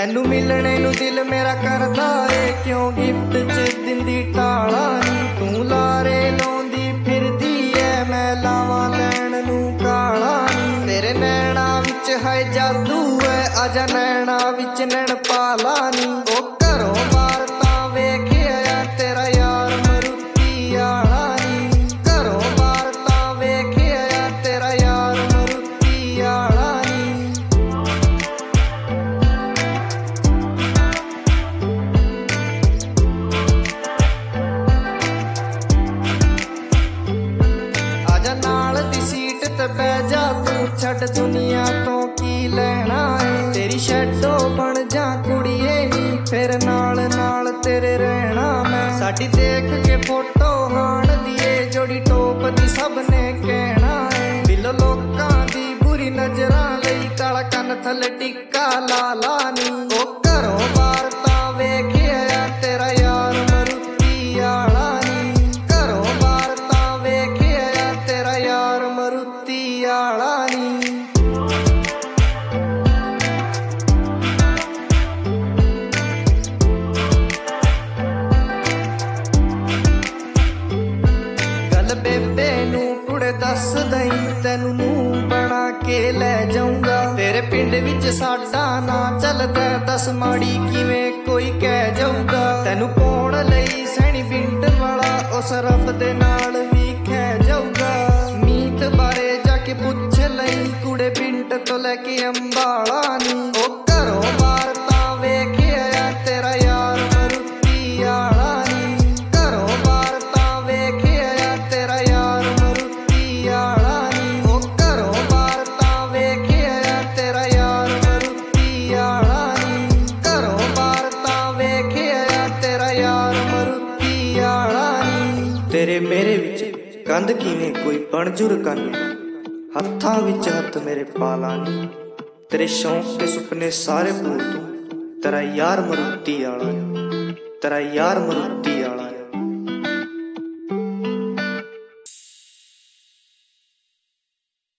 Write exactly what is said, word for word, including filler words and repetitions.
तैनू मिलने नू दिल मेरा करदा ए, क्यों गिफ्ट च दिंदी टाला नी। तू लारे लाउंदी फिरदी ऐ, मैं लावां लैण नू काला नी। तेरे नैना विच है जादू है, आजा नैना विच नैन पाला नी। ओ घरों बाहर तां वेखिया तेरा यार मरुती आला नी। घरों बाहर तां वेखिया तेरा यार मरुती आला नी। आजा नाल दी सीट ते बैठ जा तू, छड्ड दुनिया तो की लेना है। तेरी शैडो बन जा कुड़िए नी, फिर नाल नाल तेरे रहना मैं। साडी देख के फोटो हाण दिए, जोड़ी टोप दी सब ने कहना है। दिल लोकां दी बुरी नजरां लई, काला कन थल्ले टिक्का ला ला नी। ओ घरों बाहर तां वेखिया तेरा यार मरुती आला नी। घरों बाहर तां वेखिया तेरा यार मरुती आला नी। बेबे नू कुड़े दस दई, तैनू मूंह बना के ले जाऊंगा। तेरे पिंड विच साडा ना चलदा, दस माड़ी किवें कोई कह जाऊगा। तैनू पाउण लई सैनी पिंड वाला उस रब दे नाल भी खह जाऊगा। मीत बारे जाके पुछ लई, कुड़े पिंड तो लेके अंबाला नी। ओ घरों बाहर तां वेखिया तेरा यार मरुती आला नी। घरों बाहर तां वेखिया तेरा यार मरुती आला नी। ओ घरों बाहर तां वेखिया तेरा यार मरुती आला नी। घरों बाहर तां वेखिया तेरा यार मरुती आला नी। तेरे मेरे विच कंध किवें कोई बनजुर काने, हत्थां विच हत्थ मेरे पाला नी। तेरे शौक ते सुपने सारे भूल तू, तेरा यार मरुती आला नी। तेरा यार मरुती